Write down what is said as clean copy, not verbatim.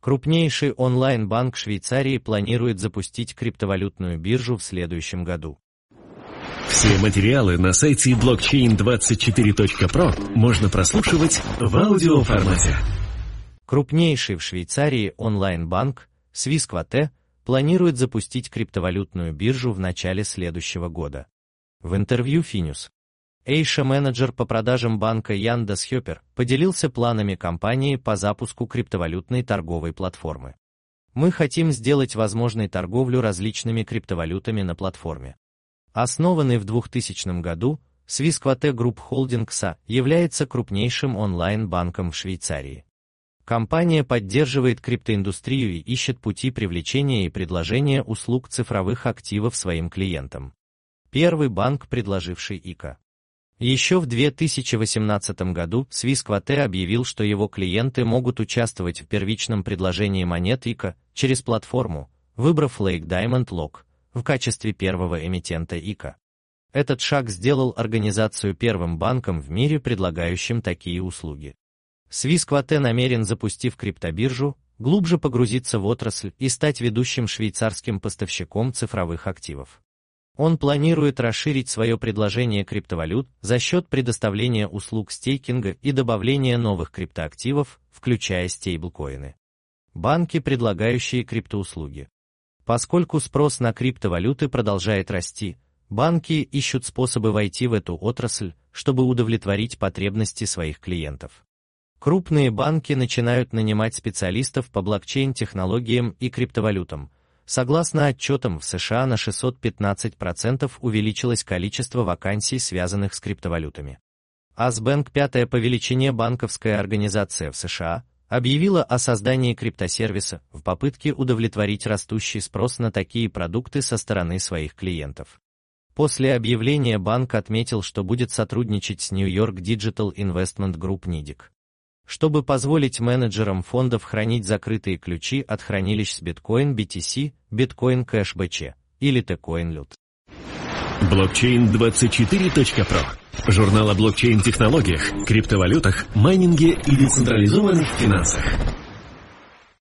Крупнейший онлайн-банк Швейцарии планирует запустить криптовалютную биржу в следующем году. Все материалы на сайте blockchain24.pro можно прослушивать в аудиоформате. Крупнейший в Швейцарии онлайн-банк Swissquote планирует запустить криптовалютную биржу в начале следующего года. В интервью Finews менеджер по продажам банка Ян Десхёпер поделился планами компании по запуску криптовалютной торговой платформы. Мы хотим сделать возможной торговлю различными криптовалютами на платформе. Основанный в 2000 году, Swissquote Group Holdings является крупнейшим онлайн-банком в Швейцарии. Компания поддерживает криптоиндустрию и ищет пути привлечения и предложения услуг цифровых активов своим клиентам. Первый банк, предложивший ИКО. Еще в 2018 году Swissquote объявил, что его клиенты могут участвовать в первичном предложении монет ИКО через платформу, выбрав Lake Diamond Lock в качестве первого эмитента ИКО. Этот шаг сделал организацию первым банком в мире, предлагающим такие услуги. Swissquote намерен, запустив криптобиржу, глубже погрузиться в отрасль и стать ведущим швейцарским поставщиком цифровых активов. Он планирует расширить свое предложение криптовалют за счет предоставления услуг стейкинга и добавления новых криптоактивов, включая стейблкоины. Банки, предлагающие криптоуслуги. Поскольку спрос на криптовалюты продолжает расти, банки ищут способы войти в эту отрасль, чтобы удовлетворить потребности своих клиентов. Крупные банки начинают нанимать специалистов по блокчейн-технологиям и криптовалютам. Согласно отчетам, в США на 615% увеличилось количество вакансий, связанных с криптовалютами. Асбанк, пятая по величине банковская организация в США, объявила о создании криптосервиса в попытке удовлетворить растущий спрос на такие продукты со стороны своих клиентов. После объявления банк отметил, что будет сотрудничать с New York Digital Investment Group NYDIG, чтобы позволить менеджерам фондов хранить закрытые ключи от хранилищ с Bitcoin BTC, Bitcoin Cash BC или Tcoin Loot. Blockchain24.pro. Журнал о блокчейн-технологиях, криптовалютах, майнинге и децентрализованных финансах.